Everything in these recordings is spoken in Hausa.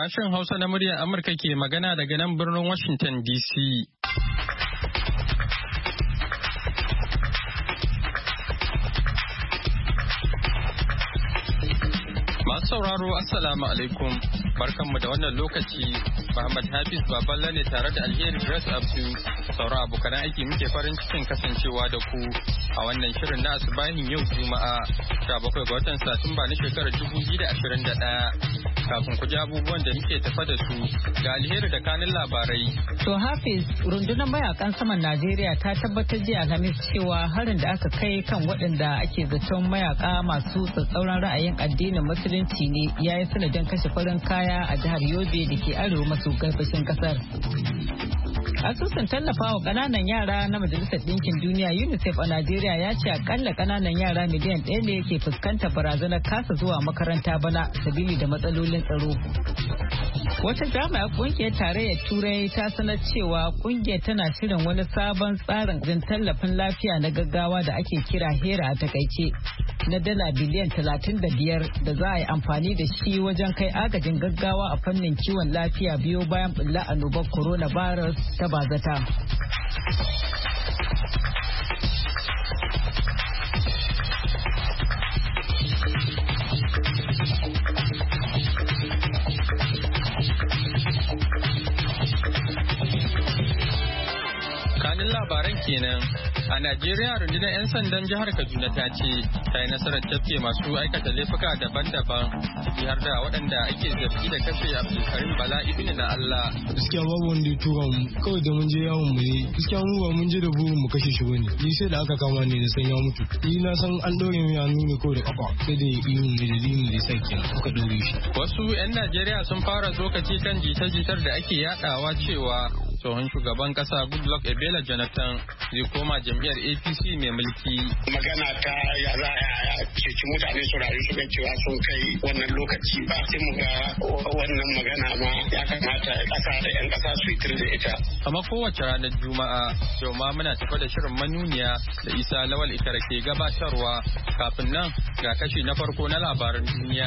Sashen Hausa na muryar Amurka ke magana daga nan birnin Washington DC. Masu sauraro Assalamu alaikum, barkanmu da wannan lokaci. Muhammad Hafiz Baballa ne tare da Alheri Grace Abdu. Sauran abokan aiki muke farin cikin kasancewa da ku a wannan shirin na asubahin yau Juma'a 17 ga watan Satumba na shekarar 2021. Kafin ku ji abubuwan da muke tafa da su ga Alheri da kanin labarai. To Hafiz, rundunar mayakan saman Najeriya ta tabbatar jiya Alhamis cewa harin da aka kai kan waɗanda ake zaton mayaka masu tsatsauran ra'ayin addinin musulunci ne ya yi sanadin kashe farin kaya a jihar Yobe da ke arewa maso gabashin kasar. Asusun tallafawa ƙananan yara na Majalisar Ɗinkin Duniya UNICEF a Najeriya ya ce akalla ƙananan yara miliyan 1 ne ke fuskantar barazanar kasa zuwa makaranta bana sabili da matsalolin tsaro. Wata jami'ar ƙungiyar tarayyar Turai ta sanar cewa ƙungiyar tana shirin wani sabon tsarin jin tallafin lafiya na gaggawa da ake kira HERA a takaice na dala biliyan 35 da za a yi amfani da shi wajen kai agajin gaggawa a fannin kiwon lafiya biyo bayan bulla annobar coronavirus ta bazata. Kanin labaran kenan. A Najeriya rundunar 'yan sandan jihar Kaduna ta ce ta yi nasarar tafke masu aikata laifuka daban-daban ciki har da waɗanda ake zargi da kashe Abdulkarim Bala ibn na Allah. Gaskiya babu wanda ya tura mu kawai da mun je yawon mu ne. Gaskiya mu ba mun je da burin mu kashe shi bane. Ni sai da aka kama ne da san ya mutu. Ni na san an ɗaure mu ya nuna kawai da kafa sai da irin da dalilin da yasa kenan aka ɗaure shi. Wasu 'yan Najeriya sun fara tsokaci kan jita-jitar da ake yadawa cewa tsohon shugaban kasa Goodluck Ebele Jonathan zai koma jam'iyyar APC mai mulki. Magana ta ya za a ceci mutane su rayu su ga cewa sun kai wannan lokaci ba sai mu ga wannan magana ma ya kamata kasa da 'yan kasa su yi da ita. Kamar kowace ranar Juma'a yau ma muna tafa da shirin manuniya da Isa Lawal Ikara ke gabatarwa kafin nan ga kashi na farko na labaran duniya.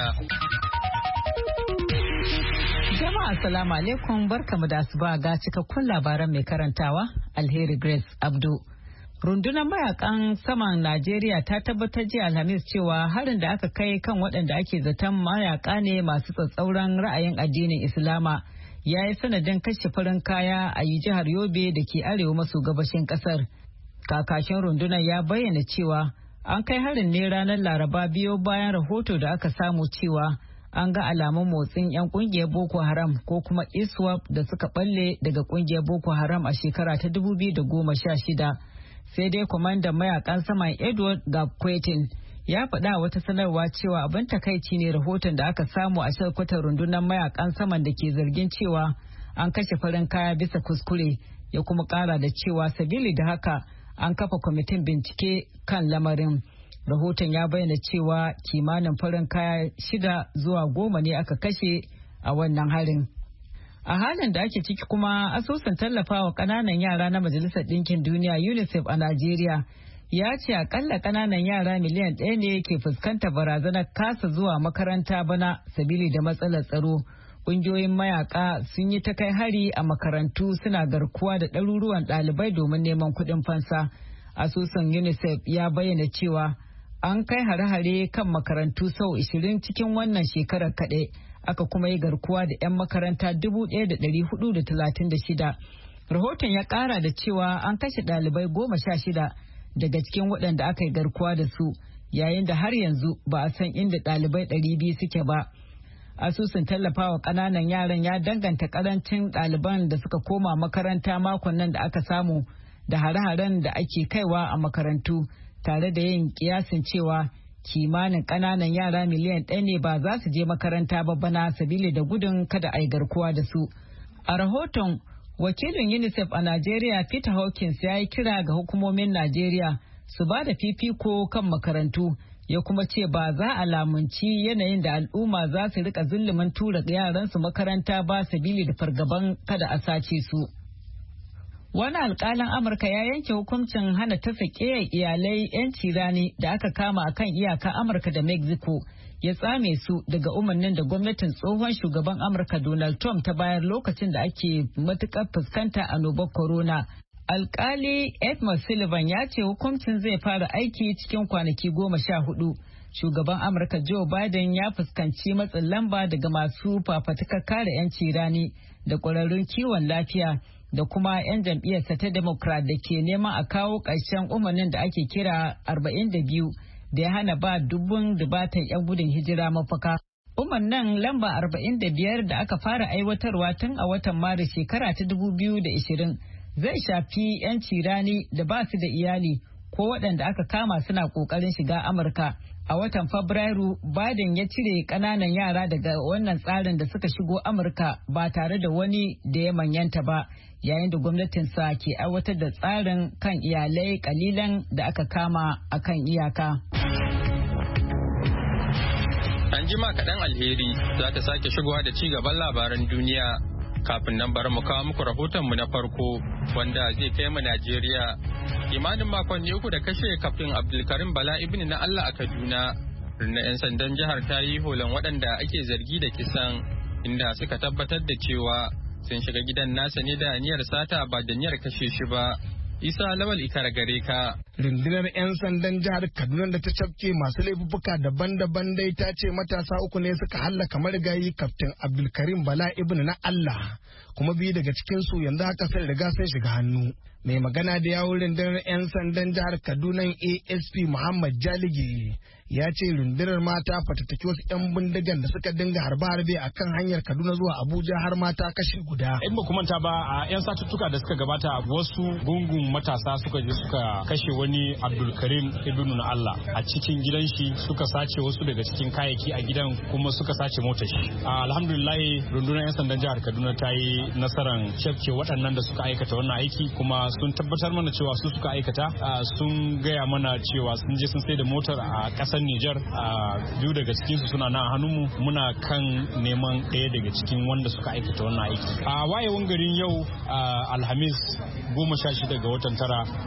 Jama'a assalamu alaikum, barkamu da asuba ga cikakkun labaran mai karantawa Alheri Grace Abdu. Rundunar mayakan saman Najeriya ta tabbatar jiya Alhamis cewa harin da aka kai kan waɗanda ake zaton mayaka ne masu tsatsauran ra'ayin addinin Islama ya yi sanadin kashe farin kaya a jihar Yobe da ke arewa maso gabashin ƙasar. Kakakin rundunar ya bayyana cewa an kai harin ne ranar Laraba biyo bayan rahoto da aka samu cewa an ga alamun motsin 'yan kungiyar Boko Haram ko kuma ISWAP da suka balle daga kungiyar Boko Haram a shekara ta 2016. Sai dai kwamandan mayakan saman Edward Gabkwetin ya faɗa wata sanarwa cewa abin takaici ne rahoton da aka samu a shalkwatar rundunar mayakan saman da ke zargin cewa an kashe farin kaya bisa kuskure, ya kuma ƙara da cewa sabili da haka an kafa kwamitin bincike kan lamarin. Rahoton ya bayyana cewa kimanin farin kaya 6 zuwa 10 ne aka kashe a wannan harin. A halin da ake ciki kuma asusun tallafawa ƙananan yara na Majalisar Ɗinkin Duniya UNICEF a Najeriya ya ce akalla ƙananan yara miliyan 1 ne ke fuskantar barazanar kasa zuwa makaranta bana sabili da matsalar tsaro. Ƙungiyoyin mayaka sun yi ta kai hari a makarantu suna garkuwa da ɗaruruwan ɗalibai domin neman kuɗin fansa. Asusun UNICEF ya bayyana cewa an kai hare-hare kan makarantu sau 20 cikin wannan shekarar kaɗai, aka kuma yi garkuwa da 'yan makaranta 1,436. Rahoton ya ƙara da cewa an kashe ɗalibai 16 daga cikin waɗanda aka yi garkuwa da su, yayin da har yanzu ba a san inda ɗalibai 200 suke ba. Asusun tallafawa ƙananan yaran ya danganta ƙarancin ɗaliban da suka koma makaranta makon nan da aka samu da hare-haren da ake kaiwa a makarantu, tare da yin kiyasin cewa kimanin ƙananan yara miliyan 1 ne ba za su je makaranta ba bana sabili da gudun kada a yi garkuwa da su. A rahoton, wakilin UNICEF a Najeriya Peter Hawkins ya yi kira ga hukumomin Najeriya su ba da fifiko kan makarantu, ya kuma ce ba za a lamunci yanayin da al'umma za su rika zulumin tura yaransu makaranta ba sabili da fargaban kada a sace su. Wani alƙalin Amurka ya yanke hukuncin hana tafiƙe iyalai 'yanci rani da aka kama a kan iyaka Amurka da Mexico, ya tsame su daga umarnin da gwamnatin tsohon shugaban Amurka Donald Trump ta bayar lokacin da ake matukar fuskanta annobar corona. Alkali Edmund Sullivan ya ce hukuncin zai fara aiki cikin kwanaki 14. Shugaban Amurka Joe Biden ya fuskanci matsin lamba daga masu fafatukar kare 'yanci rani da ƙwararrun kiwon lafiya da kuma 'yan jam'iyyarsa ta Democrat da ke neman a kawo ƙarshen umarnin da ake kira 42 da ya hana ba dubatan 'yan gudun hijira mafaka. Umarnin lamba 45 da aka fara aiwatarwa tun a watan Maris shekara ta 2020 zai shafi 'yanci rani da ba su da iyali ko waɗanda aka kama suna ƙoƙarin shiga Amurka. A watan Fabrairu, Biden ya cire ƙananan yara daga wannan tsarin da suka shigo Amurka ba tare da wani da ya manyanta ba, yayin da gwamnatinsa ke aiwatar da tsarin kan iyalai kalilan da aka kama a kan iyaka. An jima kaɗan Alheri za ta sake shigowa da ci gaban labaran duniya. Kafin nan bari mu kawo muku rahotonmu na farko wanda zai kai mu Najeriya. Imanin makonni 3 da kashe kaftin Abdulkarim Bala Ibn na Allah a Kaduna. Rundunar 'yan sandan jihar ta yi holan waɗanda ake zargi da kisan inda suka tabbatar da cewa sun shiga gidan nasa ne da niyyar sata ba da niyyar kashe shi ba. Isa Lawal Ikara gare ka. Rundunar 'yan sandan jihar Kaduna da ta cafke masu laifuka daban-daban dai ta ce matasa 3 ne suka hallaka marigayi kaftin Abdulkarim Bala Ibn na Allah, kuma 2 daga cikinsu yanzu haka sai riga sun shiga hannu. Mai magana da yawun rundunar 'yan sandan jihar Kaduna ASP Muhammad Jalige ya ce rundunar mata fatattaki wasu 'yan bindigan da suka dinga harbe-harbe a kan hanyar Kaduna zuwa Abuja har mata kashe guda. In ba ku manta ba a 'yan satuttuka da suka gabata wasu gungun matasa suka je suka kashe wani Abdulkarim Ibn na Allah a cikin gidan shi, suka sace wasu daga cikin kayayyaki a gidan kuma suka sace motar shi. Alhamdulillah rundunar 'yan sandan jihar Kaduna ta yi nasarar cafke waɗannan da suka aikata wannan aiki, kuma sun tabbatar mana cewa su suka aikata. Sun gaya mana cewa sun je sun sai da motar a ƙasar Nijar. 2 daga cikinsu suna nan a hannunmu, muna kan neman ɗaya daga cikin wanda suka aikata wannan aiki. A wayewan garin yau Alhamis 16 ga watan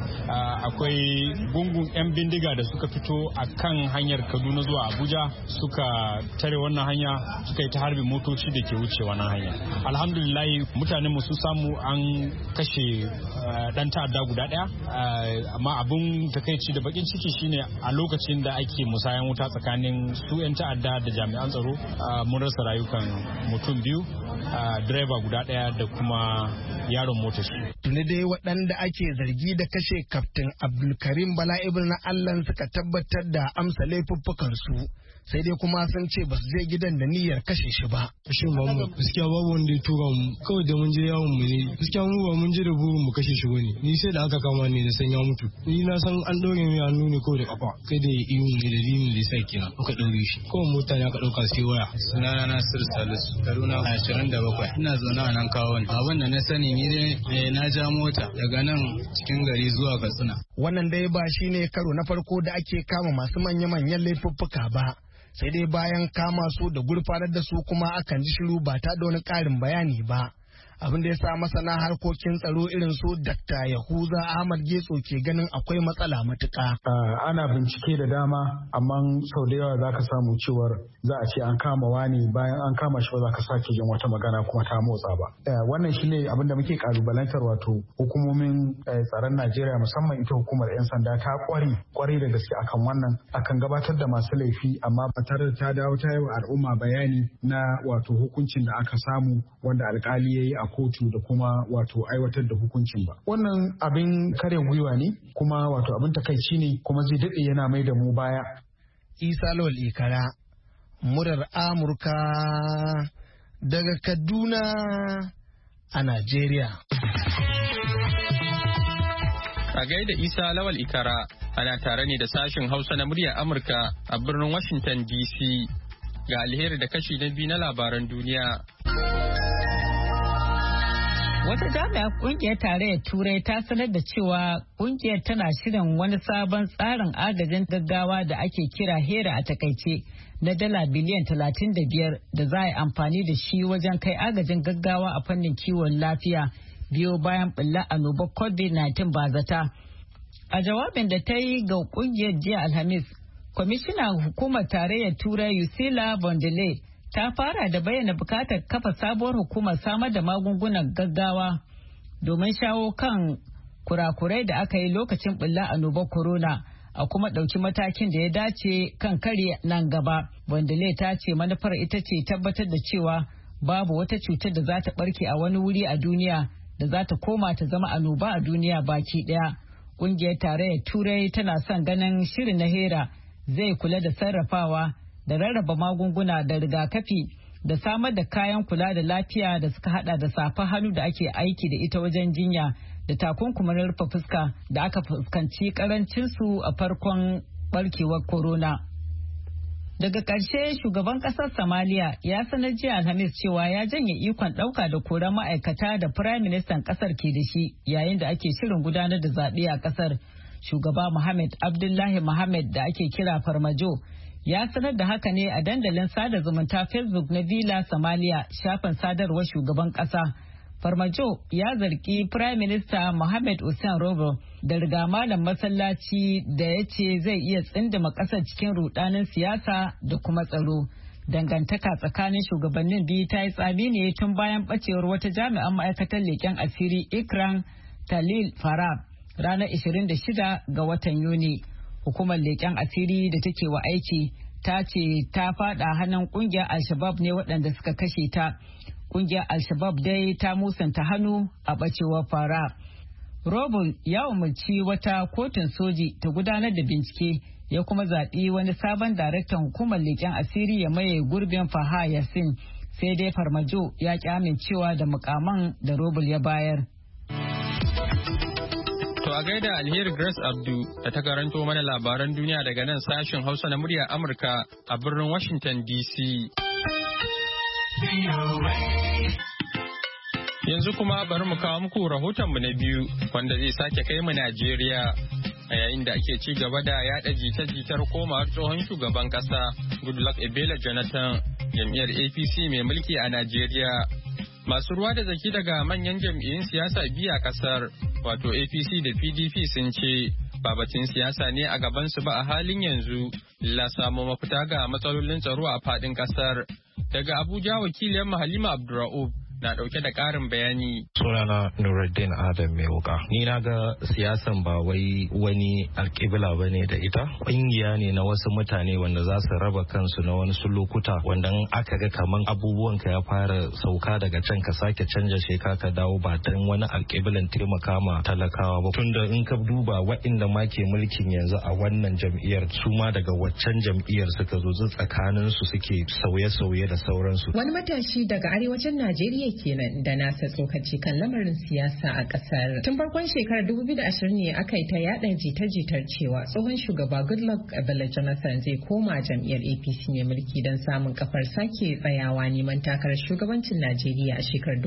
9 akwai gungun 'yan bindiga da suka fito a kan hanyar Kaduna zuwa Abuja, suka tare wannan hanya, suka yi ta harbi motoci da ke wuce wannan hanya. Alhamdulillah mutanen mu sun samu an kashe dan ta'adda guda ɗaya, amma abun takaici da bakin ciki shine a lokacin da ake musayan wuta tsakanin su 'yan ta'adda da jami'an tsaro mun rasa rayukan mutum 2, direba guda ɗaya da kuma yaron motar shi. Tuni dai waɗanda ake zargi da kashe kaftin Abdulkarim Bala Ibn na Allah suka tabbatar da amsa laifuffukan su, sai dai kuma sun ce ba su je gidan da niyyar kashe shi ba. Shin ba mu gaskiya babu wanda ya tura mu, kawai da mun je yawon mu ne. Gaskiya mu ba mun je da burin mu kashe shi bane. Ni sai da aka kama ne na san ya mutu. Ni na san an ɗaure mai hannu ne kawai da kafa. Kai da ihun ne da dinin da sai kenan aka ɗaure shi. Kawai mota ne aka ɗauka sai waya. Sunana Nasir Salisu, Kaduna 27. Ina zaune a nan kawon. Abin da na sani ni dai na ja mota daga nan cikin gari zuwa Katsina. Wannan dai ba shine karo na farko da ake kama masu manya-manyan laifuffuka ba. Sai dai bayan kama su da gurfanar da su kuma akan ji shiru ba ta da wani ƙarin bayani ba. Abin da ya sa masana harkokin tsaro irin su Dr. Yahuza Ahmad Getso ke ganin akwai matsala matuƙa. Ana bincike da dama, amma sau da yawa za ka samu cewar za a ce an kama wani, bayan an kama shi ba za ka sake jin wata magana kuma ta motsa ba. Wannan shi ne abin da muke kalubalantar, wato hukumomin tsaron Najeriya, musamman ita hukumar 'yan sanda ta kware da gaske akan wannan, akan gabatar da masu laifi amma ba tare da ta dawo ta yi wa al'umma bayani na wato hukuncin da aka samu wanda alkali ya yi a kotu da kuma wato aiwatar da hukuncin ba. Wannan abin kare gwiwa ne, kuma wato abin takaici ne, kuma zai daɗe yana mai da mu baya. Isa Lawal Ikara, murar Amurka daga Kaduna a Najeriya. A gaida Isa Lawal Ikara, ana tare ne da sashin Hausa na muryar Amurka a birnin Washington DC. Ga Alheri da kashi na 2 na labaran duniya. Wata jami'ar kungiyar tarayyar Turai ta sanar da cewa kungiyar tana shirin wani sabon tsarin agajin gaggawa da ake kira HERA a takaice na dala biliyan 35 da za a yi amfani da shi wajen kai agajin gaggawa a fannin kiwon lafiya biyo bayan ɓullar annobar COVID-19 bazata. A jawabin da ta yi ga kungiyar jiya Alhamis, Kwamishinan hukumar tarayyar Turai Ursula von der Leyen ta fara da bayyana bukatar kafa sabuwar hukumar samar da magungunan gaggawa domin shawo kan kurakurai da aka yi lokacin bulla annobar corona a kuma ɗauki matakin da ya dace kan kare nan gaba. Von der Leyen ta ce manufar ita ce tabbatar da cewa babu wata cutar da za ta barke a wani wuri a duniya da za ta koma ta zama annoba a duniya baki ɗaya. Ƙungiyar tarayyar Turai tana son ganin shirin na HERA zai kula da sarrafawa da rarraba magunguna da rigakafi da samar da kayan kula da lafiya da suka hada da safar hannu da ake aiki da ita wajen jinya da takunkumin rufe fuska da aka fuskanci karancinsu a farkon barkewar corona. Daga ƙarshe shugaban ƙasar Somalia ya sanar jiya Alhamis cewa ya janye ikon ɗauka da koran ma'aikata da Firayim Ministan ƙasar ke da shi yayin da ake shirin gudanar da zaɓe a ƙasar. Shugaba Mohamed Abdullahi Mohamed da ake kira Farmajo ya sanar da haka ne a dandalin sada zumunta Facebook na Villa Somalia, shafin sadarwar shugaban ƙasa. Farmajo ya zargi Prime Minister Mohamed Hussein Robo da riga malam masallaci da ya ce zai iya tsindima ƙasar cikin rudanin siyasa da kuma tsaro. Dangantaka tsakanin shugabannin biyu ta yi tsami ne tun bayan ɓacewar wata jami'an ma'aikatar leƙen asiri Ikran Talil Farab ranar 26 ga watan Yuni. Hukumar leƙen asiri da take wa aiki ta ce ta fada hannun ƙungiyar Al-Shabaab ne waɗanda suka kashe ta. Ƙungiyar Al-Shabaab dai ta musanta hannu a ɓacewar Farab. Robo ya umarci wata kotun soji ta gudanar da bincike ya kuma zaɓi wani sabon daraktan hukumar leƙen asiri ya maye gurbin Faha Yasin, sai dai Farmajo ya ƙi amincewa da mukaman da Robel ya bayar. To a gaida Alheri Grace Abdu da ta karanto mana labaran duniya daga nan sashen Hausa na muryar Amurka a birnin Washington DC. Yanzu kuma bari mu kawo muku rahotonmu na biyu wanda zai sake kai mu Najeriya a yayin da ake ci gaba da yada jita-jitar komawar tsohon shugaban kasa Goodluck Ebele Jonathan jam'iyyar APC mai mulki a Najeriya. Masu ruwa da zaki daga manyan jam'iyyun siyasa biyu a kasar wato APC da PDP sun ce ba batun siyasa ne a gabansu ba a halin yanzu, illa samo mafita ga matsalolin tsaro a faɗin kasar. Daga Abuja wakiliyar Halima Abdurra'ub na dauke da karin bayani. Sunana Nuruddin Adam mai wuka. Ni na ga siyasan ba wai wani alƙibla ba ne da ita. Ƙungiya ne na wasu mutane wanda za su raba kansu na wani su lokuta wanda aka ga kaman abubuwan ka ya fara sauka daga can ka sake canja sheka ka dawo ba dan wani alƙiblan taimaka ma talakawa ba. Tunda in ka duba waɗanda ma ke mulkin yanzu a wannan jam'iyyar su ma daga waccan jam'iyyar suka zo tsakanin su suke sauye-sauye da sauransu. Wani matashi daga arewacin Najeriya kenan da nasa tsokaci kan lamarin siyasa a kasar. Tun farkon shekarar 2020 ne aka yi ta yada jita-jitar cewa tsohon shugaba Goodluck Ebele Jonathan zai koma jam'iyyar APC mai mulki don samun kafar sake tsayawa neman takarar shugabancin Najeriya a shekarar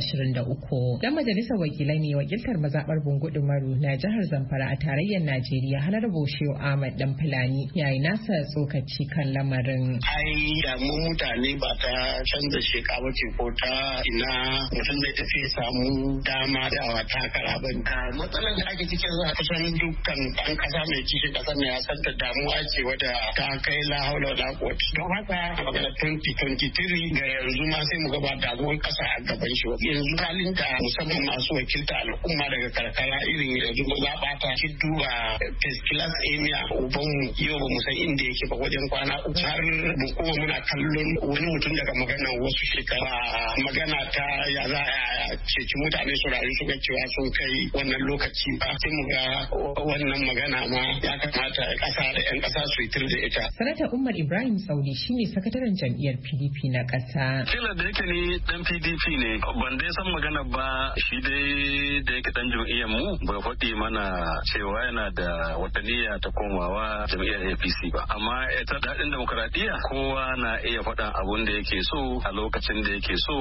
2023. Dan majalisar wakilai ne wakiltar mazabar Bungudu Maru na jihar Zamfara a tarayyar Najeriya Honorable Shehu Ahmad Dan Fulani yayi nasa tsokaci kan lamarin. Ai da mu mutane ba ta canza sheka bace ko ta ina mutum da tafi samu dama da takara ba. Matsalar da ake cikin za a kusan dukkan ɗan ƙasa mai kishin ƙasar ne ya san da damuwa ce wadda ta kai la haula wala quwwata. Don haka magana 2023 ga yanzu ma sai mu ga ba damuwar ƙasa a gaban shi. Yanzu halin da musamman masu wakilta al'umma daga karkara irin yanzu za ɓata shi duba first class emia ubanmu yau ba mu san inda yake ba wajen kwana uku har mu kuma muna kallon wani mutum daga maganar wasu shekara magana ta ya za a ceci mutane su rayu su ga cewa sun kai wannan lokaci ba sai mu ga wannan magana ma ya kamata ƙasa da 'yan ƙasa su yitir da ita. Sanata Umar Ibrahim Saudi shine sakataren jam'iyyar PDP na ƙasa. Kila da yake ni dan PDP ne ban dai san magana ba shi dai da yake dan jam'iyyar mu bai faɗi mana cewa yana da wata niyya ta komawa jam'iyyar APC ba. Amma ita daɗin demokradiyya kowa na iya faɗa abun da yake so a lokacin da yake so ya koma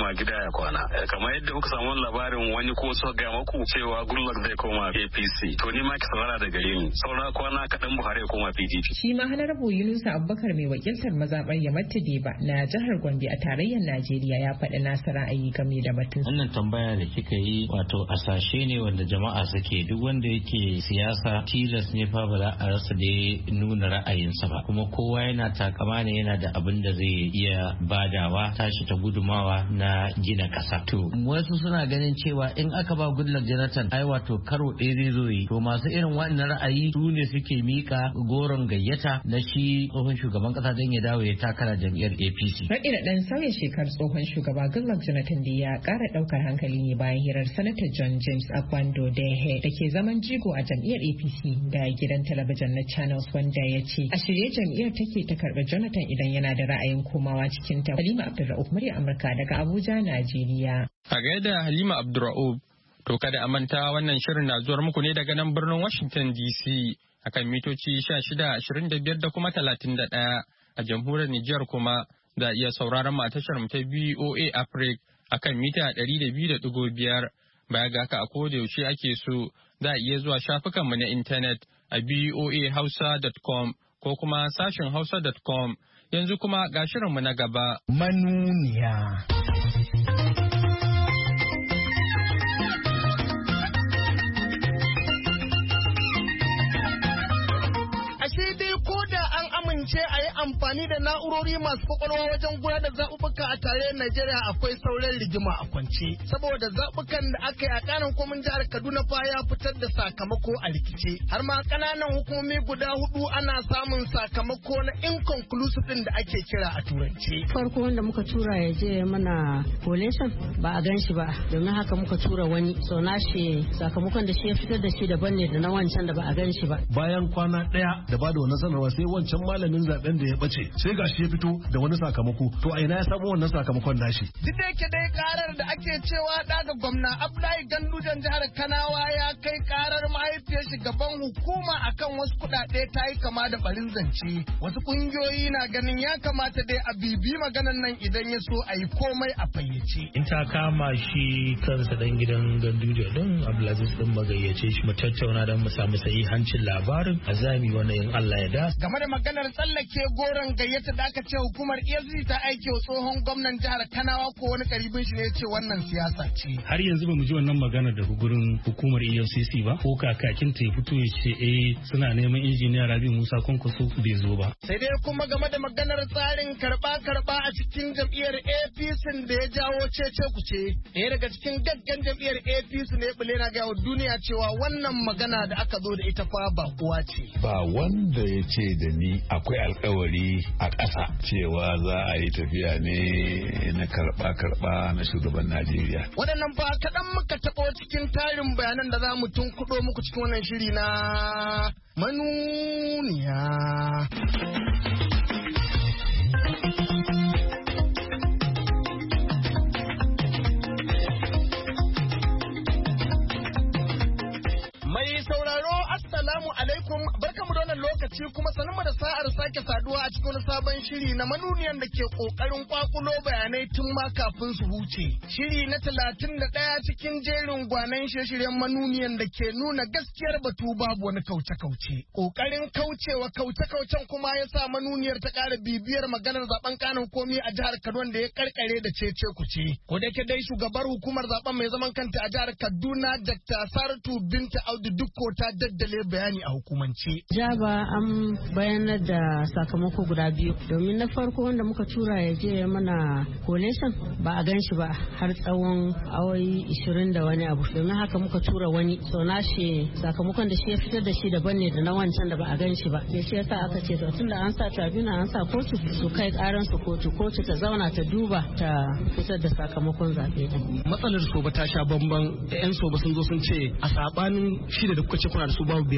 koma gida ya kwana. Kamar yadda kuka samu labarin wani ko so ga maku cewa Goodluck zai koma APC, to ni ma ki saurara da gare ni. Saura kwana kaɗan Buhari ya koma PDP. Shi ma Honorable Yunusa Abubakar mai wakiltar mazaɓar Yamatta Deba na jihar Gombe a tarayyar Najeriya ya faɗi nasa ra'ayi game da batun. Wannan tambaya da kika yi wato asashe ne wanda jama'a suke, duk wanda yake siyasa tilas ne fa ba za a rasa da nuna ra'ayinsa ba, kuma kowa yana takama ne yana da abin da zai iya badawa tashi ta gudumawa na gina ƙasa. To wasu suna ganin cewa in aka ba Goodluck Jonathan ai wato karo ɗaya zai zo yi, to masu irin wannan ra'ayi su ne suke mika goron gayyata na shi tsohon shugaban ƙasa don ya dawo ya takara jam'iyyar APC. Raɗi da ɗan sauya shekar tsohon shugaba Goodluck Jonathan da ya ƙara ɗaukar hankali ne bayan hirar Sanata John James Akwando Dehe da ke zaman jigo a jam'iyyar APC da gidan talabijin na Channels, wanda ya ce a shirye jam'iyyar take ta karɓi Jonathan idan yana da ra'ayin komawa cikin ta. Halima Abdulra'uf, murya Amurka daga Abuja, Najeriya. A gaida Halima Abdulra'uf, to kada a manta wannan shirin na zuwar muku ne daga nan birnin Washington DC akan mitoci 16, 25 da kuma 31. A jamhuriyar Nijar kuma za a iya sauraron mu a tashar mu ta BOA Africa akan mita 200.5. Baya ga haka a koda yaushe ake so za a iya zuwa shafukanmu na intanet a boahausa.com ko kuma sashin hausa.com. Yanzu kuma ga shirinmu na gaba. Manuniya. ce a yi amfani da na'urori masu kwakwalwa wajen gudanar da zaɓuɓɓuka a tarayyar Najeriya akwai sauran rigima a kwance. Saboda zaɓukan da aka yi a ƙanan komin jihar Kaduna fa ya fitar da sakamako a rikice. Har ma ƙananan hukumomi guda 4 ana samun sakamako na inconclusive ɗin da ake kira a turance. Farko wanda muka tura ya je mana collation ba a gan shi ba, domin haka muka tura wani. So na shi sakamakon da shi ya fitar da shi daban ne da na wancan da ba a gan shi ba. Bayan kwana ɗaya da ba da wannan sanarwa sai wancan malamin zaben da ya bace sai gashi ya fito da wani sakamako, to a ina ya samu wannan sakamakon nashi. Duk da yake dai karar da ake cewa daga gwamna Abdullahi Gandujan jihar Kanawa ya kai karar mahaifiyar shi gaban hukuma akan wasu kuɗaɗe ta yi kama da barin zance. Wasu kungiyoyi na ganin ya kamata dai a bibi maganan nan idan ya so a yi komai a fayyace. In ta kama shi kansa dan gidan Ganduja din Abdulaziz din magayyace shi mu tattauna don mu samu sahihancin labarin azami wannan in Allah ya da. Game da maganar tsallake goron gayyata da aka ce hukumar EFCC ta aike wa tsohon gwamnan jihar Kanawa ko wani karibin shi ne ya ce wannan siyasa ce. Har yanzu ba mu ji wannan magana da gurin hukumar EFCC ba, ko kakakin ta ya fito ya ce suna neman injiniya Rabi Musa Kwankwaso bai zo ba. Sai dai kuma game da maganar tsarin karba a cikin jam'iyyar APC da ya jawo cece kuce. Ɗaya daga cikin gaggan jam'iyyar APC ne bule na ga duniya cewa wannan magana da aka zo da ita fa ba kowa ce. Ba wanda ya ce da ni akwai alkawari a ƙasa cewa za a yi tafiya ne na karɓa na shugaban Najeriya. Waɗannan ba kaɗan muka taɓo cikin tarin bayanan da za mu tunkuɗo muku cikin wannan shiri na manuniya. Mai sauraro Assalamu alaikum, barkamu da wannan lokaci kuma sanin da sa'ar sake saduwa a cikin sabon shiri na manuniyan da ke kokarin kwakulo bayanai tun ma kafin su huce. Shiri na 31 cikin jerin gwanan shirye-shiryen manuniyan da ke nuna gaskiyar batu babu wani kauce-kauce. Kokarin kaucewa kauce-kaucen kuma ya sa manuniyar ta ƙara bibiyar maganar zaben kanin komi a jihar Kaduna da ya karkare da cece kuce. Ko da dai shugabar hukumar zaben mai zaman kanta a jihar Kaduna Dr. Saratu Binta Audu Dukko ta daddale bayani a hukumance. Jaba an bayanar da sakamako guda biyu, domin na farko wanda muka tura ya je mana collation ba a gan shi ba har tsawon awoyi 20 da wani abu, domin haka muka tura wani. So na shi sakamakon da shi ya fitar da shi daban ne da na wancan da ba a gan shi ba. Ya shi yasa aka ce to tunda an sa tribunal an sa kotu su kai karan su kotu ta zauna ta duba ta fitar da sakamakon zaɓe din. Matsalar soba ta sha bamban, yan soba sun zo sun ce a sabanin shida da kuka ce kuna da su babu biyar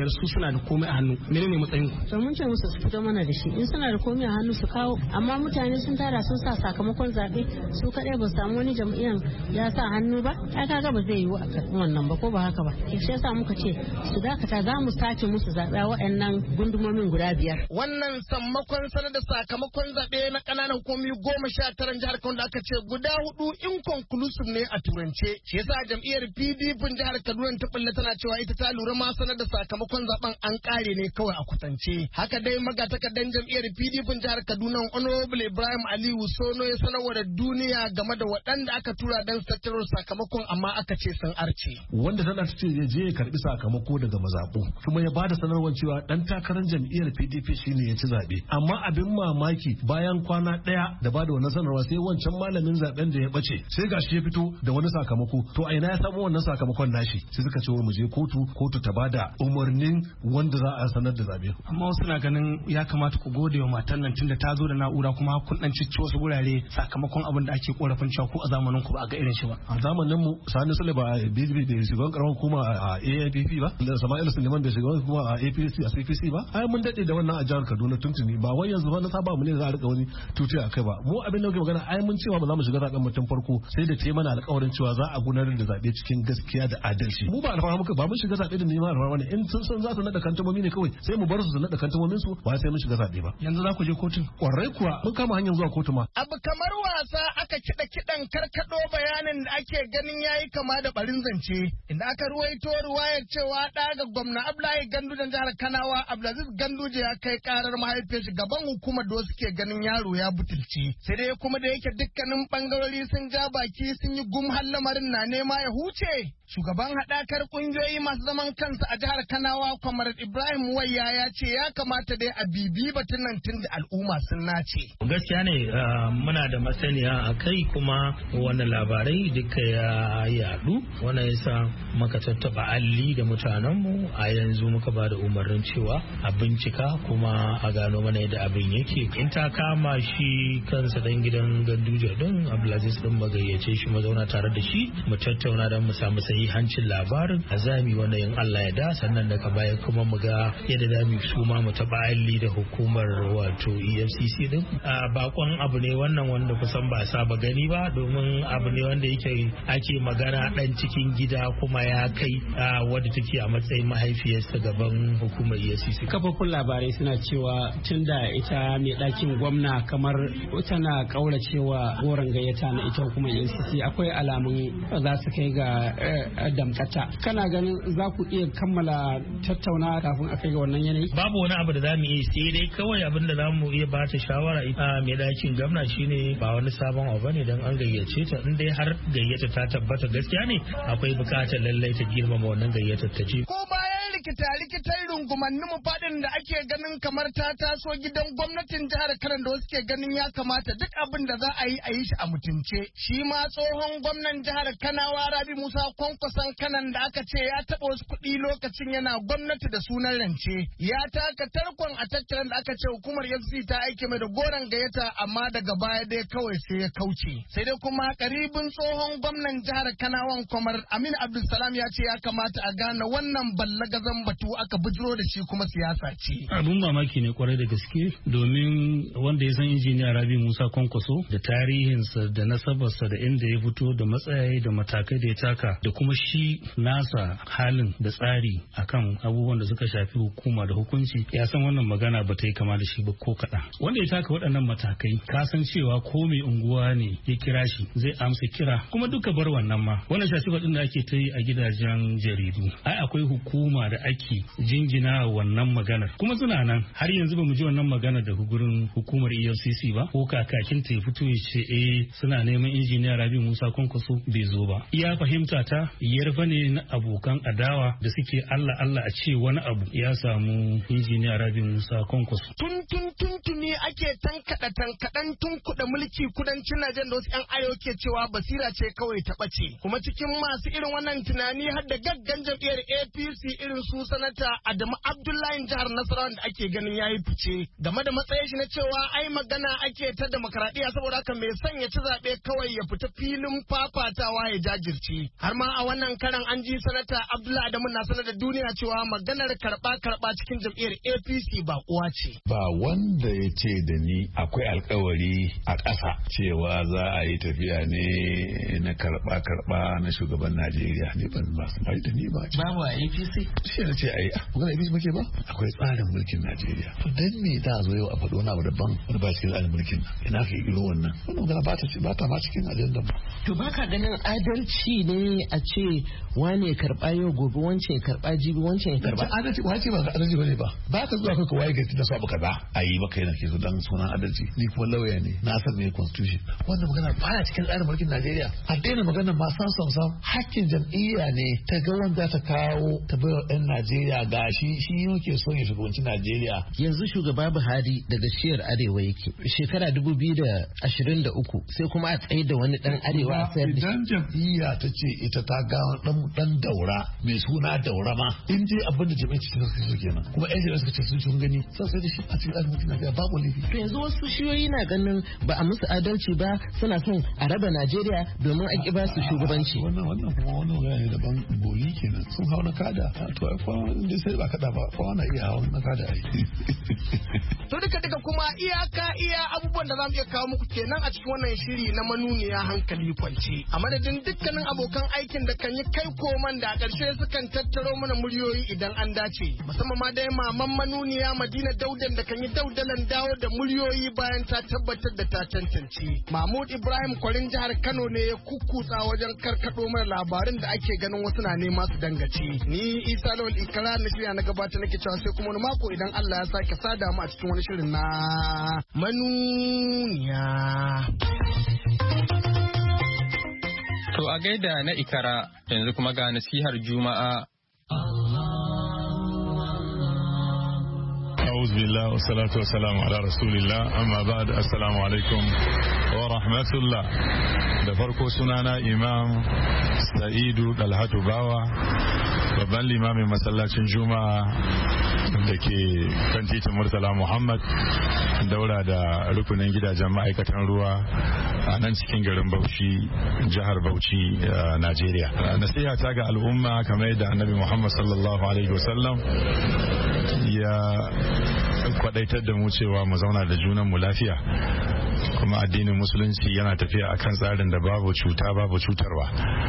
su suna da komai a hannu menene matsayin ku? To mun ce musu su fito mana da shi in suna da komai a hannu su kawo amma mutane sun tara sun sa sakamakon zaɓe su kaɗai ba su samu wani jam'iyyar ya sa hannu ba ai kaga ba zai yiwu a karɓi wannan ba ko ba haka ba shi yasa muka ce su dakata za mu sake musu zaɓe waɗannan gundumomin guda 5. Wannan sammakon sanar da sakamakon zaɓe na ƙananan hukumomi 19 jihar Kano da aka ce guda 4 inconclusive ne a turance shi yasa jam'iyyar PDP jihar Kaduna ta bulle tana cewa ita ta lura ma sanar da sakamakon zaben an kare ne kawai a kwatance haka dai magatakardan jam'iyyar PDP jihar Kaduna Honorable Ibrahim Aliyu Sono ya sanarwa da duniya game da waɗanda aka tura don tattaro sakamakon amma aka ce sun arce wanda tana ta ce je ya karbi sakamako daga mazaɓu kuma ya bada sanarwar cewa dan takarar jam'iyyar PDP shine ya ci zabe amma abin mamaki bayan kwana ɗaya da bada wannan sanarwa sai wancan malamin zaben da ya bace sai gashi ya fito da wani sakamako to a ina ya samu wannan sakamakon nashi sai suka ce mu je kotu ta bada umarnin wanda za a sanar da zabe amma wasu na ganin ya kamata ku gode wa matan nan tunda ta zo da na'ura kuma kun dan cicci wasu gurare sakamakon abin da ake korafin cewa ko a zamanin ku ba a ga irin shi ba a zamanin mu Sani Sule ba a BDP da shugaban karamar hukuma a AAPP ba da Sama'il Suleiman da shugaban hukuma a APC a CPC ba ai mun dade da wannan a jihar Kaduna tuntuni ba wai yanzu ba na saba mu ne za a rika wani tuti a kai ba mu abin da muke magana ai mun cewa ba za mu shiga zaben mutum farko sai da ce mana alƙawarin cewa za a gudanar da zabe cikin gaskiya da adalci mu ba alfahari muka ba mun shiga zabe da neman alfahari ne in sun san za su nada kantamomi ne kawai sai mu bar su nada kantamomin su ba sai mun shiga zabe ba yanzu za ku je kotun kwarai kuwa mun kama hanyar zuwa kotu ma abu kamar wasa aka kiɗa kiɗan karkado bayanin da ake ganin yayi kama da barin zance inda aka ruwaito ruwayar cewa ga gwamna Abdullahi Ganduje jihar Kanawa Abdulaziz Ganduje ya kai karar mahaifiyarsa gaban hukumar da suke ganin yaro ya butulce sai dai kuma da yake dukkanin bangarori sun ja baki sun yi gumhan lamarin na nema ya huce shugaban haɗakar ƙungiyoyi masu zaman kansa a jihar Kanawa Comrade Ibrahim Wayya ya ce ya kamata dai a bibi batun nan tun da al'umma sun nace gaskiya ne muna da masaniya a kai kuma wannan labarai duka ya yadu wannan yasa muka tattaba alli da mutanenmu a yanzu muka ba da umarnin cewa a bincika kuma a gano mana yadda abin yake in ta kama shi kansa dan gidan Ganduje din Abdulaziz din magayyace shi mu zauna tare da shi mu tattauna don mu samu sahihancin labarin a zami wannan in Allah ya da sannan daga baya kuma mu ga yadda zamu su ma mu taba alli da hukumar wato EFCC din bakon abu ne wannan wanda kusan ba saba gani ba domin abu ne wanda yake ake magana dan cikin gida kuma ya kai wadda take a matsayin mahaifiyarsa gaban hukumar EFCC. Kafofin labarai suna cewa tunda ita mai ɗakin gwamna kamar tana kauracewa goron gayyata na ita hukumar EFCC akwai alamun za su kai ga damkata. Kana ganin za ku iya kammala tattauna kafin a kai ga wannan yanayi? Babu wani abu da za mu iya sai dai kawai abin da za mu iya ba ta shawara ita mai ɗakin gwamna shine ba wani sabon abu bane dan an gayyace ta in dai har gayyata ta tabbata gaskiya ne akwai bukatar lallai ta girmama wannan gayyatar ta ce. Ko bayan rikitar rungumanni mu fadin da ake ganin kamar ta taso gidan gwamnatin jihar Kano da wasu ke ganin ya kamata duk abin da za a yi shi a mutunce. Shi ma tsohon gwamnan jihar Kanawa Rabi Musa Kwankwason Kanan da aka ce ya taɓa wasu kuɗi lokacin yana gwamnati da sunan rance. Ya taka tarkon a tattaran da aka ce hukumar EFCC ta aike mai da goron gayyata amma daga baya dai kawai sai ya kauce. Sai dai kuma karibin tsohon gwamnan jihar Kanawan Kwamar Aminu Abdulsalam ya ce ya kamata a gane wannan ballagazan batu aka bijiro da shi kuma siyasa ce. Abun mamaki ne kwarai da gaske domin wanda ya san injiniya Rabi Musa Kwankwaso da tarihinsa da nasabarsa da inda ya fito da matsayi da matakai da ya taka da kuma shi nasa halin da tsari akan abubuwan da suka shafi hukuma da hukunci ya san wannan magana ba ta yi kama da shi ba ko kaɗan. Wanda ya taka waɗannan matakai ka san cewa ko mai unguwa ne ya kira shi zai amsa kira kuma duka bar wannan ma wannan shafi faɗin da ake ta yi a gidajen jaridu ai akwai hukuma da ake jingina wannan maganar kuma suna nan har yanzu ba mu ji wannan maganar da gurin hukumar EFCC ba ko kakakin ta ya fito ya ce suna neman injiniya Rabi Musa Kwankwaso bai zo ba iya fahimta ta yarfa ne na abokan adawa da suke Allah a ce wani abu ya samu injiniya Rabi Musa Kwankwaso tuntuni ake tankaɗen tunkuɗa mulki kudancin Najeriya da wasu 'yan arewa ke cewa basira ce kawai ta ɓace. Kuma cikin masu irin wannan tunani har da gaggan jam'iyyar APC irin su sanata Adamu Abdullahi jihar Nasarawa da ake ganin yayi fice game da matsayin shi na cewa ai magana ake ta demokradiyya saboda haka mai son ya ci zaɓe kawai ya fita filin fafatawa ya jajirce. Har ma a wannan karan an ji sanata Abdullahi Adamu na sanar da duniya cewa maganar karɓa cikin jam'iyyar APC ba uwa ce. Ba wanda ya ce da ni akwai alkawari a ƙasa cewa za a yi tafiya ne na karɓa na shugaban Najeriya ne ban ba su da ni ba. Babu a APC? Shi ne ce a yi magana APC muke ba? Akwai tsarin mulkin Najeriya. To dan me da zo yau a faɗo wani abu daban wani ba cikin tsarin mulkin nan? Ina ka iro wannan? Wannan magana ba ta ma cikin ajandan ba. To baka ganin adalci ne a ce wane ya karɓa yau gobe wancan ya karɓa jibi wancan ya karɓa? Adalci ba ce ba adalci bane ba. Ba ka zuwa kai waye gari da sabu kaza a yi maka yana ke so dan sunan adalci. Ni kuma lauya ne na san me constitution. Wannan magana baya cikin tsarin mulkin Najeriya. A daina magana ma san hakkin jam'iyya ne ta ga wanda ta kawo ta bai wa 'yan Najeriya gashi shi yake son ya shugabanci Najeriya. Yanzu shugaba Buhari daga shiyar arewa yake shekara 2023 sai kuma a tsaye da wani dan arewa a sayar da idan jam'iyya ta ce ita ta ga dan daura mai suna daura ma in dai abin da jam'iyya ce suka so kenan kuma 'yan jam'iyya suka ce sun gani sai da shi a cikin arewacin Najeriya babu laifi. To yanzu wasu shiyoyi na ganin ba a musu adalci ba suna son a raba Najeriya domin a ƙi ba su shugabanci. Wannan kuma wani magana ne daban boli kenan sun hau na kada to ai fa inda sai ba kada ba fa na iya hawa na kada ai. To duka kuma iya abubuwan da zamu iya kawo muku kenan a cikin wannan shiri na manuniya hankali kwance. A madadin dukkanin abokan aikin da kan yi kai koman da a ƙarshe sukan tattaro mana muryoyi idan an dace. Musamman ma dai maman manuniya Madina Daudan da kan yi daudalan dawo da muryoyi bayan ta tabbatar da ta tantance. Mahmud Ibrahim Kwarin jihar Kano ne ya kukkutsa wajen karkaɗo mana labarin da ake ganin wasu na nema su dangace. Ni Isa Lawal Ikra na shirya na gabata nake cewa sai kuma wani mako idan Allah ya sake sada mu a cikin wani shirin na manuniya. To a gaida na Ikara yanzu kuma ga nasihar Juma'a. أعوذ بالله والصلاة والسلام على رسول الله أما بعد السلام عليكم ورحمة الله. da farko sunana Imam Sa'idu Dalhatu Bawa, babban limamin masallacin Juma'a da ke kan titin Murtala Muhammad daura da rukunin gidajen ma'aikatan ruwa a nan cikin garin Bauchi, jihar Bauchi, Najeriya. Nasiha ta ga al'umma kamar yadda Annabi Muhammad sallallahu alaihi wasallam ya kwadaitar da mu cewa mu zauna da junan mu lafiya, kuma addinin musulunci yana tafiya akan tsarin da babu cuta babu cutarwa.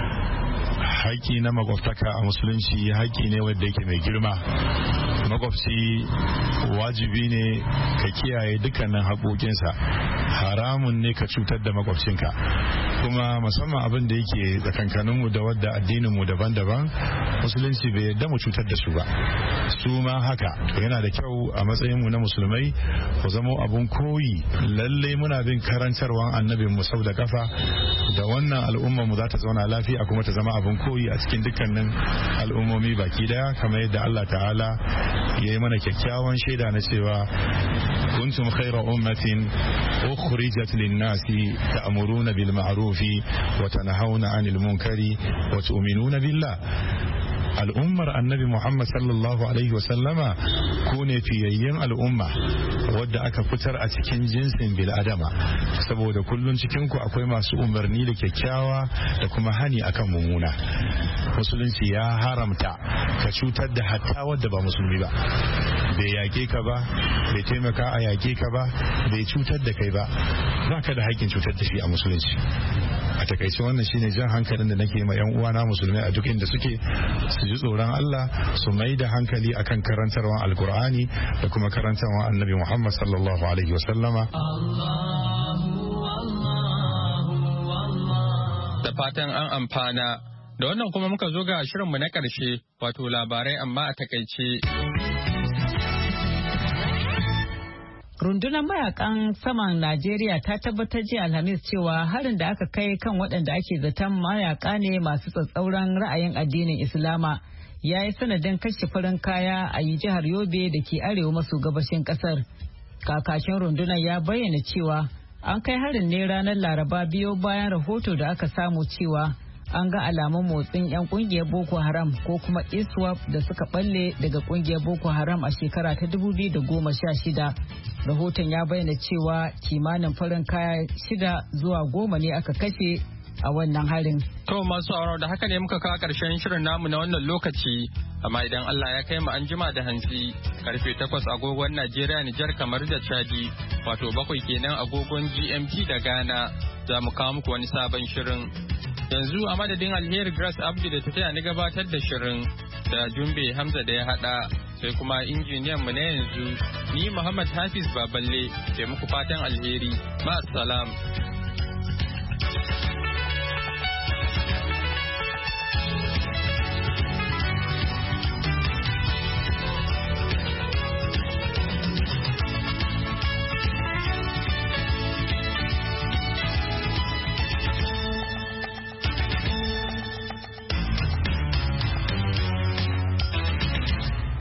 Haƙƙi na makwabtaka a musulunci haƙƙi ne wanda yake mai girma. Makwabci wajibi ne ka kiyaye dukkanin haƙoƙinsa, haramun ne ka cutar da makwabcinka. Kuma musamman abin da yake tsakankaninmu da wadda addininmu daban-daban, musulunci bai yarda mu cutar da su ba, su ma haka. Yana da kyau a matsayinmu na musulmai ku zama abun koyi. Lallai muna bin karantarwan annabin mu sau da kafa, da wannan al'umma mu za ta zauna lafiya kuma ta zama abun koyi a cikin dukkanin al'ummomi baki daya, kamar yadda Allah ta'ala ya yi mana kyakkyawan shaida na cewa kuntum khayra ummatin ukhrijat lin-nasi ta'muruna bil ma'rufi wa tanhauna 'anil munkari wa tu'minuna billah. Al'ummar annabi Muhammad sallallahu alaihi wasallama ku ne fiyayyen al'umma wadda aka fitar a cikin jinsin bil'adama, saboda kullum cikinku akwai masu umarni da kyakkyawa da kuma hani akan mummuna. Musulunci ya haramta ka cutar da hatta wadda ba musulmi ba, bai yake ka ba, bai taimaka a yake ka ba, bai cutar da kai ba, ba ka da haƙƙin cutar da shi a musulunci. A takaice wannan shine jan hankalin da nake ma 'yan uwana musulmai a duk inda suke, su ji tsoron Allah, su mai da hankali akan karantarwan alkur'ani da kuma karantarwan annabi Muhammad sallallahu alaihi wasallama. Da fatan an amfana, da wannan kuma muka zo ga shirinmu na ƙarshe, wato labarai amma a takaice. Rundunar mayakan saman Najeriya ta tabbatar jiya Alhamis cewa harin da aka kai kan waɗanda ake zaton mayaka ne masu tsatsauran ra'ayin addinin Islama ya yi sanadin kashe farin kaya a jihar Yobe da ke arewa maso gabashin ƙasar. Kakakin rundunar ya bayyana cewa an kai harin ne ranar Laraba biyo bayan rahoto da aka samu cewa an ga alamun motsin 'yan kungiyar Boko Haram ko kuma ISWAP da suka balle daga kungiyar Boko Haram a shekara ta 2016. Rahoton ya bayyana cewa kimanin farin kaya 6 zuwa 10 ne aka kashe a wannan harin. To masu sauraro da haka ne muka kawo karshen shirin namu na wannan lokaci, amma idan Allah ya kai mu an jima da hantsi karfe 8 agogon Najeriya, Nijar, kamar da Chadi, wato 7 kenan agogon GMT da Ghana, za mu kawo muku wani sabon shirin. Yanzu a madadin Alheri Grace Abdi da ta taya ni gabatar da shirin da Jumbe Hamza da ya hada, sai kuma injiniyan mu na yanzu ni Muhammad Hafiz Baballe ke muku fatan alheri. Ma'assalam.